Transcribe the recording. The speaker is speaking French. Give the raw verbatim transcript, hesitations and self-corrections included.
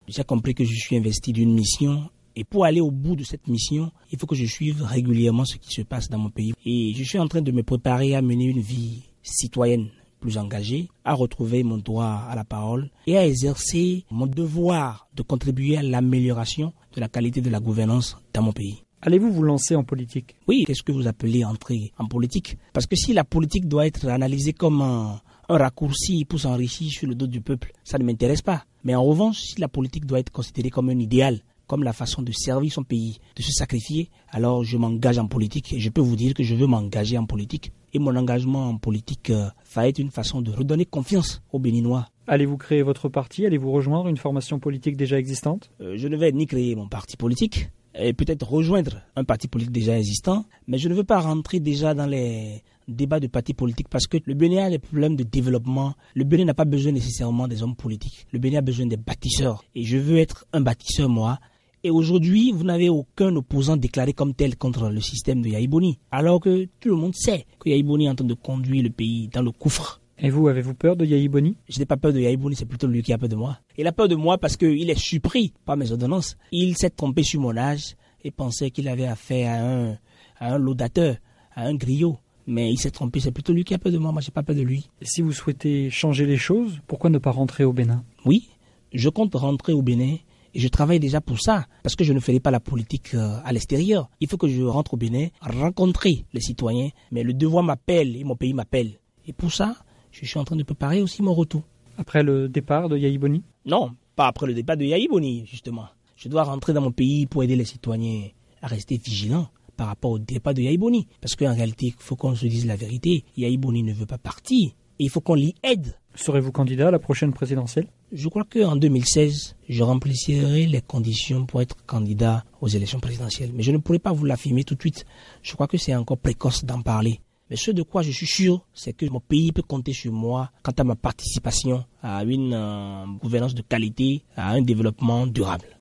J'ai compris que je suis investi d'une mission. Et pour aller au bout de cette mission, il faut que je suive régulièrement ce qui se passe dans mon pays. Et je suis en train de me préparer à mener une vie citoyenne plus engagée, à retrouver mon droit à la parole et à exercer mon devoir de contribuer à l'amélioration de la qualité de la gouvernance dans mon pays. Allez-vous vous lancer en politique? Oui, qu'est-ce que vous appelez entrer en politique? Parce que si la politique doit être analysée comme un, un raccourci pour s'enrichir sur le dos du peuple, ça ne m'intéresse pas. Mais en revanche, si la politique doit être considérée comme un idéal, comme la façon de servir son pays, de se sacrifier, alors je m'engage en politique et je peux vous dire que je veux m'engager en politique. Et mon engagement en politique euh, va être une façon de redonner confiance aux Béninois. Allez-vous créer votre parti? Allez-vous rejoindre une formation politique déjà existante? euh, Je ne vais ni créer mon parti politique, et peut-être rejoindre un parti politique déjà existant, mais je ne veux pas rentrer déjà dans les débats de partis politiques parce que le Bénin a des problèmes de développement. Le Bénin n'a pas besoin nécessairement des hommes politiques. Le Bénin a besoin des bâtisseurs. Et je veux être un bâtisseur, moi. Et aujourd'hui, vous n'avez aucun opposant déclaré comme tel contre le système de Yayi Boni. Alors que tout le monde sait que Yayi Boni est en train de conduire le pays dans le gouffre. Et vous, avez-vous peur de Yayi Boni? Je n'ai pas peur de Yayi Boni, c'est plutôt lui qui a peur de moi. Il a peur de moi parce qu'il est surpris par mes ordonnances. Il s'est trompé sur mon âge et pensait qu'il avait affaire à un, à un laudateur, à un griot. Mais il s'est trompé, c'est plutôt lui qui a peur de moi, moi j'ai pas peur de lui. Et si vous souhaitez changer les choses, pourquoi ne pas rentrer au Bénin? Oui, je compte rentrer au Bénin et je travaille déjà pour ça, parce que je ne ferai pas la politique à l'extérieur. Il faut que je rentre au Bénin, rencontrer les citoyens, mais le devoir m'appelle et mon pays m'appelle. Et pour ça, je suis en train de préparer aussi mon retour. Après le départ de Yayi Boni? Non, pas après le départ de Yayi Boni, justement. Je dois rentrer dans mon pays pour aider les citoyens à rester vigilants par rapport au départ de Yayi Boni. Parce qu'en réalité, il faut qu'on se dise la vérité. Yayi Boni ne veut pas partir. Et il faut qu'on l'y aide. Serez-vous candidat à la prochaine présidentielle? Je crois qu'en deux mille seize, je remplirai les conditions pour être candidat aux élections présidentielles. Mais je ne pourrai pas vous l'affirmer tout de suite. Je crois que c'est encore précoce d'en parler. Mais ce de quoi je suis sûr, c'est que mon pays peut compter sur moi quant à ma participation à une euh, gouvernance de qualité, à un développement durable.